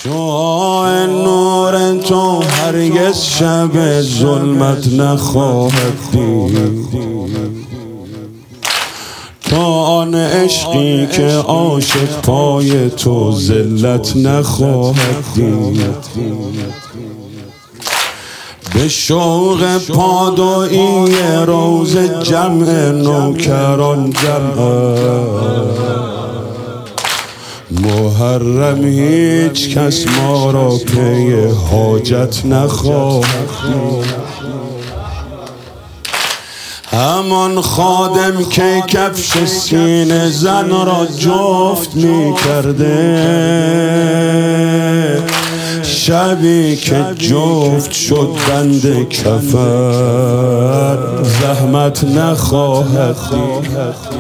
شعاع نور تو هرگز شب ظلمت نخواهد دید، تا آن عشقی که عاشق پای تو ذلت نخواهد دید. به شوق پادویی روز جمع نوکران جمع محرم هیچ کس ما را پی حاجت نخواهد دید. همان خادم که کفش سینه زن را جفت می کرده، شبی که جفت شد بند کفر زحمت نخواهد دید.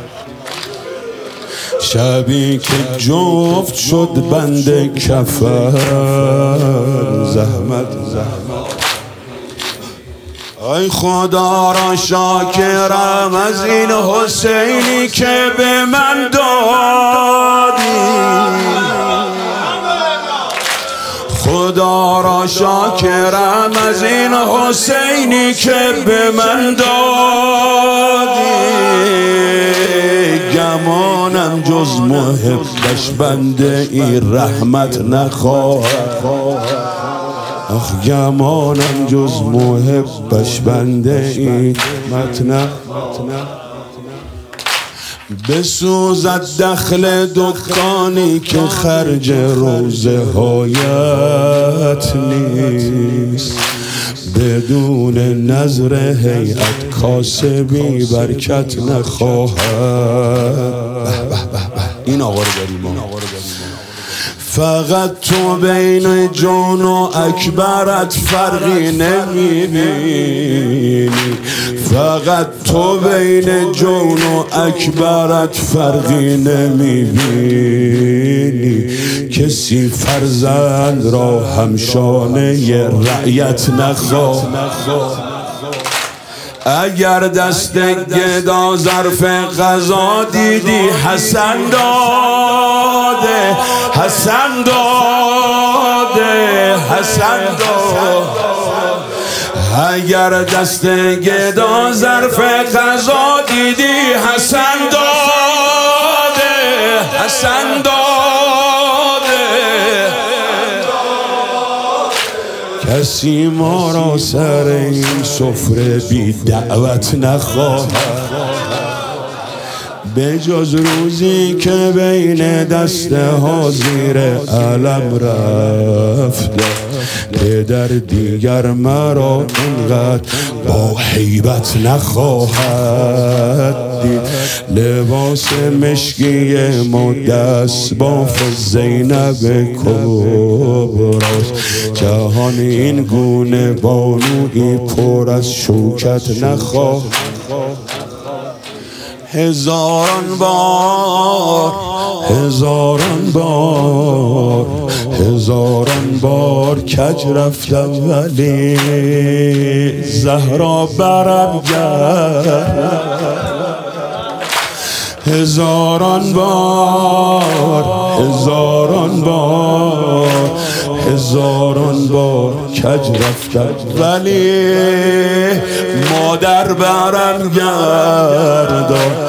شبی که جفت شد بند کفر زحمت. ای خدا را شاکرم از این حسینی که به من دادی، خدا را شاکرم از این حسینی که به من دادی. گمانم جز محبش بنده این رحمت نخواهد، آخ گمانم جز محبش بنده این رحمت. بسوزد دخل دکانی که خرج روزه هایت نیست، بدون نظر هیئت کاسبی برکت نخواهد. این آقا رو داریم. فقط تو بین جون و اکبرت فرقی نمیبینی، فقط تو بین جون و اکبرت فرقی نمیبینی. کسی فرزند را همشانه رعیت نخواه. اگر دست گدا ظرف غذا دیدی حسن داده، حسن داده، حسن داده. اگر دست گدا ظرف غذا دیدی حسن داده، حسن داده. کسی ما را سر این سفره بی دعوت نخواهد، به جز روزی که بین دست ها زیر علم رفته. پدر دیگر مرا اینقدر با هیبت نخواهد دید. لباس مشکی ما دست باف زینب کبراست، جهان این گونه بانویی پر از شوکت نخواهد. هزاران بار، هزاران بار، هزاران بار کج رفتم ولی زهرا برم گرد. هزاران بار، هزاران بار، هزاران بار کج رفتم ولی مادر برم گردان.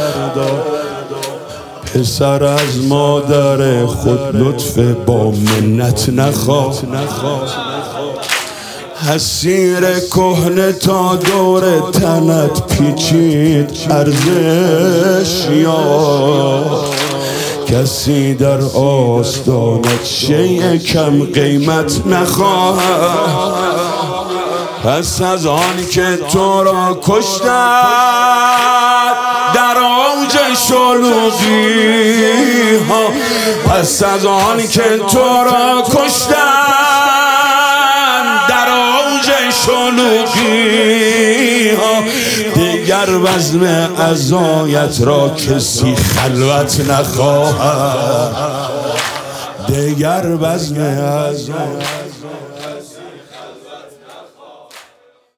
پسر از مادر خود لطف با منت نخواه. حسیر کهنه تا دور تنت پیچید ارزش یافت، کسی در آستانت شیء کم قیمت نخواهد. پس از آن که تو را کشتند در اوج شلوغی ها، پس از آن که تو را کشتند در اوج شلوغی ها، دیگر بزم عزایت را کسی خلوت نخواهد. دیگر بزم عزایت